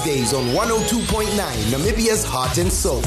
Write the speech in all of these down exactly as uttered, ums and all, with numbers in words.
Weekdays on one oh two point nine, Namibia's Heart and Soul.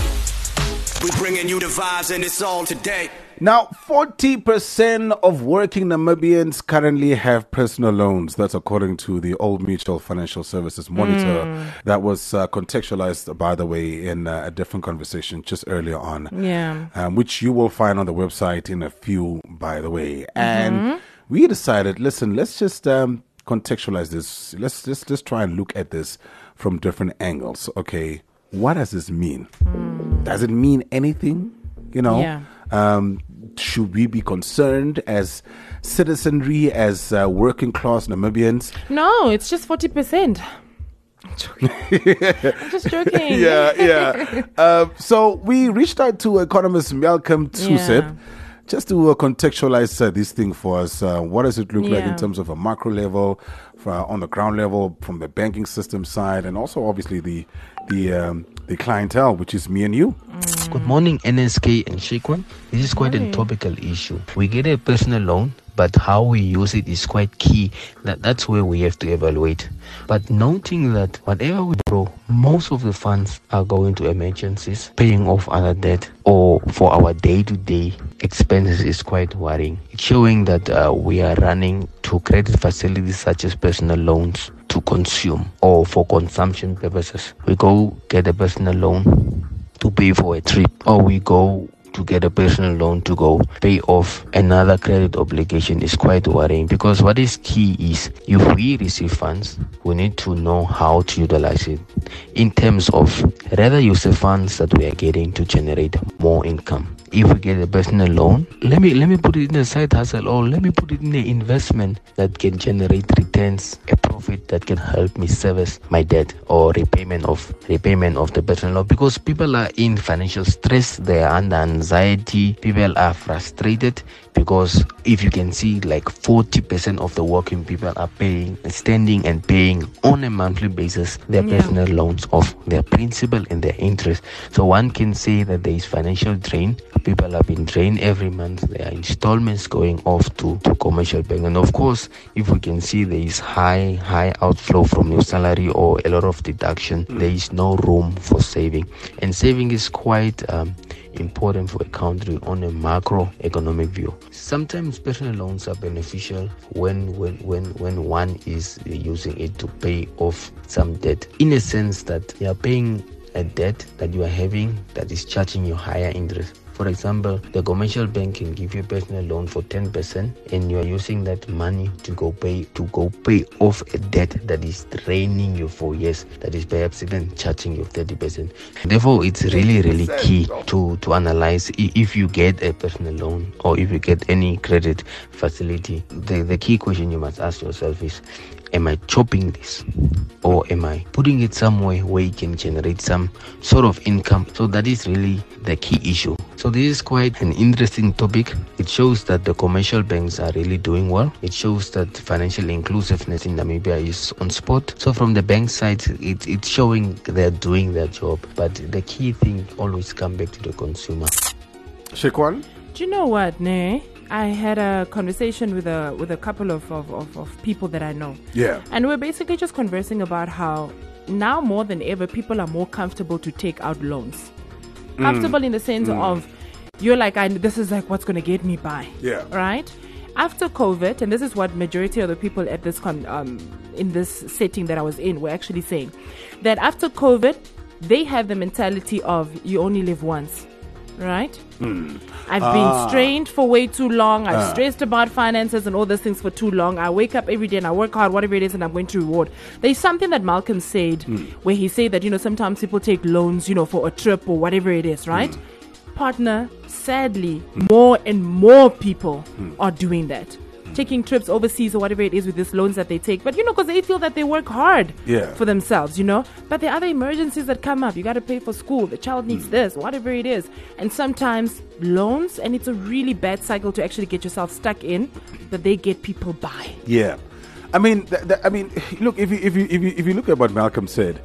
We're bringing you the vibes and it's all today. Now, forty percent of working Namibians currently have personal loans. That's according to the Old Mutual Financial Services Monitor. Mm. That was uh, contextualized, by the way, in uh, a different conversation just earlier on. Yeah. Um, which you will find on the website in a few, by the way. And mm-hmm. we decided, listen, let's just um, contextualize this. Let's just, just try and look at this from different angles. Okay, what does this mean? Mm. Does it mean anything? You know? Yeah. Um, should we be concerned as citizenry, as uh, working class Namibians? No, it's just forty percent. I'm joking. I'm just joking. yeah, yeah. uh, so we reached out to economist Malcolm Tusep yeah. just to uh, contextualize uh, this thing for us. Uh, what does it look yeah. like in terms of a macro level, for, uh, on the ground level, from the banking system side, and also obviously the the um, the clientele, which is me and you. Mm. Good morning, N S K and Shekwan. This is quite a topical issue. We get a personal loan, but how we use it is quite key. That That's where we have to evaluate. But noting that whatever we borrow, most of the funds are going to emergencies, paying off other debt, or for our day-to-day expenses is quite worrying. It's showing that uh, we are running to credit facilities such as personal loans to consume or for consumption purposes. We go get a personal loan to pay for a trip, or we go to get a personal loan to go pay off another credit obligation is quite worrying, because what is key is if we receive funds, we need to know how to utilize it in terms of rather use the funds that we are getting to generate more income. If we get a personal loan, let me let me put it in a side hustle, or let me put it in an investment that can generate returns, a profit that can help me service my debt or repayment of repayment of the personal loan. Because people are in financial stress, they are under anxiety, people are frustrated. Because if you can see, like forty percent of the working people are paying, standing and paying on a monthly basis their yeah. personal loans of their principal and their interest. So one can say that there is financial drain. People have been drained every month. There are installments going off to, to commercial bank. And of course, if we can see there is high, high outflow from your salary or a lot of deduction, mm. there is no room for saving. And saving is quite um, important for a country on a macroeconomic view. Sometimes personal loans are beneficial when when when when one is using it to pay off some debt, in a sense that you are paying a debt that you are having that is charging you higher interest. For example, the commercial bank can give you a personal loan for ten percent, and you are using that money to go pay to go pay off a debt that is draining you for years, that is perhaps even charging you thirty percent. Therefore, it's really, really key to, to analyze if you get a personal loan or if you get any credit facility. The, the key question you must ask yourself is, am I chopping this, or am I putting it somewhere where it can generate some sort of income? So that is really the key issue. So this is quite an interesting topic. It shows that the commercial banks are really doing well. It shows that financial inclusiveness in Namibia is on spot. So from the bank side, it, it's showing they're doing their job. But the key thing always come back to the consumer. Shekwan? Do you know what, Ne? I had a conversation with a with a couple of, of, of, of people that I know. Yeah. And we're basically just conversing about how now more than ever, people are more comfortable to take out loans. Mm. Comfortable in the sense mm. of, you're like, I, this is like what's going to get me by. Yeah. Right? After COVID, and this is what majority of the people at this con, um in this setting that I was in were actually saying, that after COVID, they have the mentality of you only live once. Right? Mm. I've ah. been strained for way too long. I've ah. stressed about finances and all those things for too long. I wake up every day and I work hard, whatever it is, and I'm going to reward. There's something that Malcolm said mm. where he said that, you know, sometimes people take loans, you know, for a trip or whatever it is, right? Mm. Partner, sadly, mm. more and more people mm. are doing that. Taking trips overseas or whatever it is with these loans that they take. But, you know, because they feel that they work hard yeah. for themselves, you know. But there are other emergencies that come up. You got to pay for school. The child needs mm. this, whatever it is. And sometimes loans, and it's a really bad cycle to actually get yourself stuck in, that they get people by. Yeah. I mean, th- th- I mean, look, if you, if you, if you, if you look at what Malcolm said,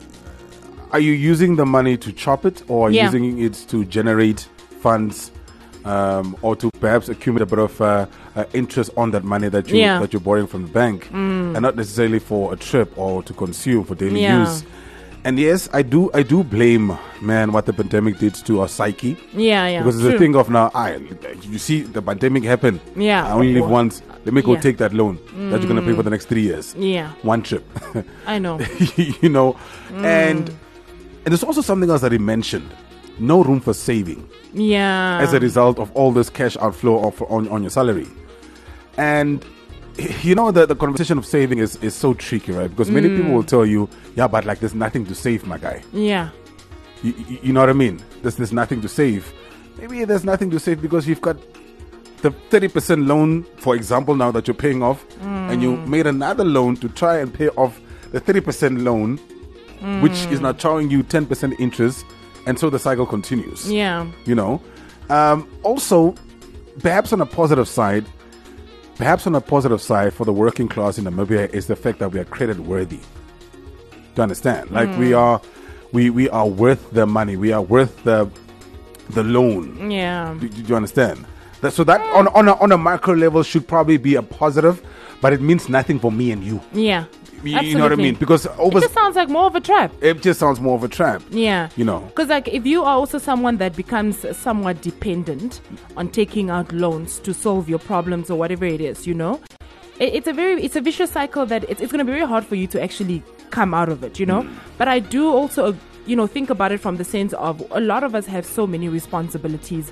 are you using the money to chop it, or are you yeah. using it to generate funds um, or to perhaps accumulate a bit of uh, uh, interest on that money that you Yeah. that you're borrowing from the bank, and not necessarily for a trip or to consume for daily Yeah. use. And yes, I do I do blame, man, what the pandemic did to our psyche. Yeah, yeah. Because it's true. a thing of now, I you see the pandemic happen. Yeah. I only live Well, once. Let me go yeah. take that loan that you're gonna pay for the next three years. Yeah. One trip. I know. you know, and and there's also something else that he mentioned: no room for saving Yeah. as a result of all this cash outflow of, on on your salary. And you know, the, the conversation of saving is, is so tricky, right? Because many people will tell you, yeah, but like there's nothing to save, my guy. Yeah. You, you, you know what I mean? There's, there's nothing to save. Maybe there's nothing to save because you've got the thirty percent loan, for example, now that you're paying off, and you made another loan to try and pay off the thirty percent loan, which is now charging you ten percent interest, and so the cycle continues. Yeah. You know? Um, also, perhaps on a positive side, Perhaps on a positive side for the working class in Namibia is the fact that we are credit worthy. Do you understand? Like we are, we we are worth the money. We are worth the the loan. Yeah. Do, do you understand? That, so that on on a, on a macro level should probably be a positive, but it means nothing for me and you. Yeah. You, Absolutely. you know what I mean? Because over It just sounds like more of a trap. it just sounds more of a trap. Yeah. You know. Because like if you are also someone that becomes somewhat dependent on taking out loans to solve your problems or whatever it is, you know, it, it's a very it's a vicious cycle that it's, it's going to be very hard for you to actually come out of it, you know. But I do also, uh, you know, think about it from the sense of a lot of us have so many responsibilities,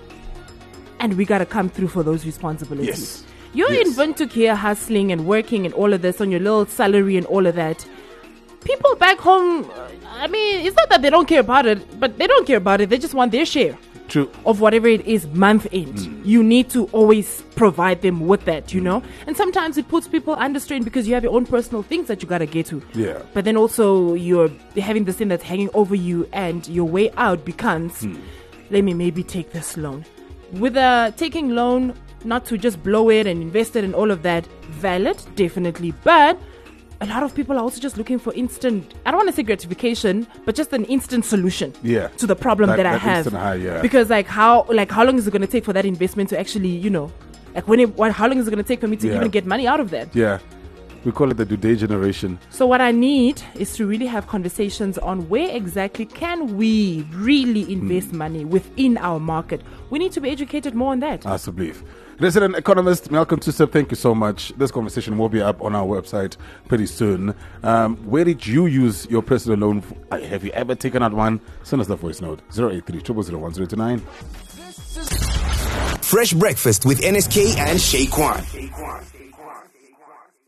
and we got to come through for those responsibilities. Yes. You're Yes. in Windhoek here hustling and working and all of this on your little salary and all of that. People back home, uh, I mean, it's not that they don't care about it, but they don't care about it. They just want their share True. of whatever it is month end. You need to always provide them with that, you know? And sometimes it puts people under strain because you have your own personal things that you got to get to. Yeah. But then also you're having this thing that's hanging over you, and your way out becomes, let me maybe take this loan. With a taking loan, not to just blow it and invest it and all of that, valid, definitely. But a lot of people are also just looking for instant, I don't want to say gratification, but just an instant solution Yeah. to the problem That- that, I that have. instant high, yeah. Because like how like how long is it going to take for that investment to actually, you know, like when it, what, how long is it going to take for me to Yeah. even get money out of that? Yeah. We call it the Duday generation. So what I need is to really have conversations on where exactly can we really invest money within our market. We need to be educated more on that. As I believe. Resident economist Malcolm Tusep, thank you so much. This conversation will be up on our website pretty soon. Um, where did you use your personal loan? For? Uh, Have you ever taken out one? Send us the voice note zero eight three, zero zero zero, one zero two nine. Fresh breakfast with N S K and Shay Kwan.